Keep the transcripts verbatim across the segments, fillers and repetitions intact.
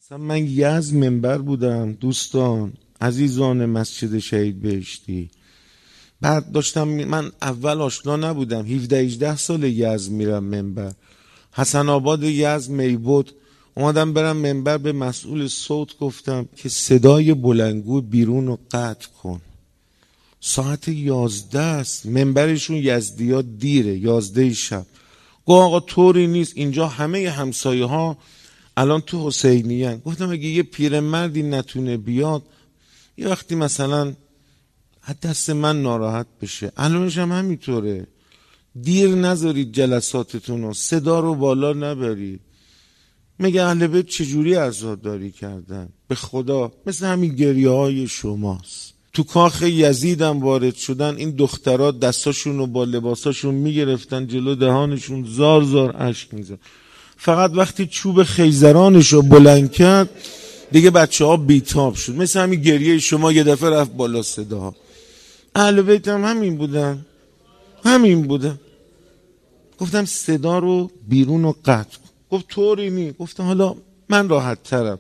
مثلا من یزد منبر بودم دوستان عزیزان مسجد شهید بهشتی. بعد داشتم من اول آشنا نبودم، هفده هجده سال یزد میرم منبر، حسن آباد یزد میبود. اومدم برم منبر، به مسئول صوت گفتم که صدای بلندگو بیرون رو قطع کن، ساعت یازده است، منبرشون یزدیا دیره، یازده شب. گفت آقا طوری نیست، اینجا همه همسایه ها الان تو حسینی هن. گفتم اگه یه پیرمردی نتونه بیاد یه وقتی مثلا دست من ناراحت بشه، الانش هم همینطوره، دیر نذارید جلساتتون رو، صدا رو بالا نبرید. میگه اهل بیت چجوری عزاداری کردن؟ به خدا مثل همین گریه های شماست. تو کاخ یزیدم وارد شدن، این دخترها دستاشون رو با لباساشون میگرفتن جلو دهانشون، زار زار اشک میزن. فقط وقتی چوب خیزرانش رو بلند کرد دیگه بچه ها بیتاب شد، مثل همین گریه شما یه دفعه رفت بالا صداها. اهل بیت هم همین بودن، همین بودن. گفتم صدا رو بیرون رو قطع کن. گفت طوری نی. گفتم حالا من راحت ترم،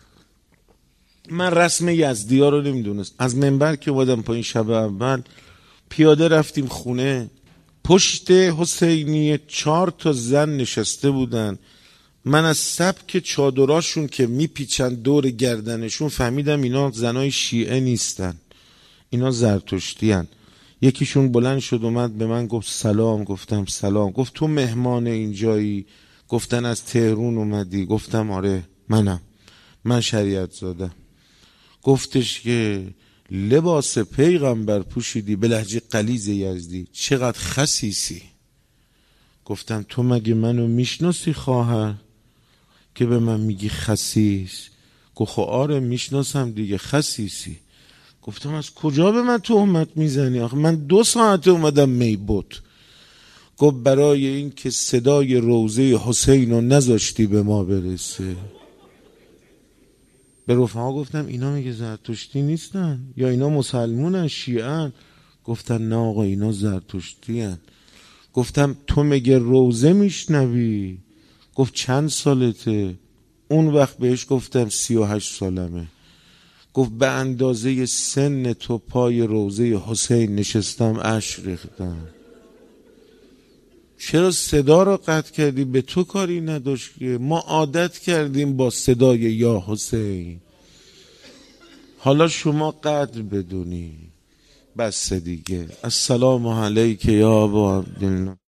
من رسم یزدی ها رو نمیدونست. از منبر که اومدم پایین شب اول پیاده رفتیم خونه، پشت حسینی چهار تا زن نشسته بودن. من از سبک چادراشون که میپیچن دور گردنشون فهمیدم اینا زنای شیعه نیستن، اینا زرتشتی هن. یکیشون بلند شد اومد به من گفت سلام. گفتم سلام. گفت تو مهمان اینجایی؟ گفتن از تهرون اومدی؟ گفتم آره منم، من شریعت زادم. گفتش که لباس پیغمبر پوشیدی به لهجه غلیظ یزدی، چقدر خسیسی. گفتم تو مگه منو میشناسی خواهر که به من میگی خسیس؟ گفت خب آره میشناسم دیگه، خسیسی. گفتم از کجا به من تهمت میزنی؟ آخه من دو ساعت اومدم میبود. گفت برای این که صدای روضه حسین رو نذاشتی به ما برسه. به رفقا گفتم اینا میگه زرتشتی نیستن یا اینا مسلمونن شیعن؟ گفتن نه آقا اینا زرتشتی هن. گفتم تو میگه روضه میشنوی؟ گفت چند سالته؟ اون وقت بهش گفتم سی و هشت سالمه. گفت به اندازه سن تو پای روضه حسین نشستم اشک ریختم. چرا صدا رو قطع کردی؟ به تو کاری نداشت که ما عادت کردیم با صدای یا حسین، حالا شما قدر بدونی. بس دیگه. السلام علیک یا ابا عبدالله.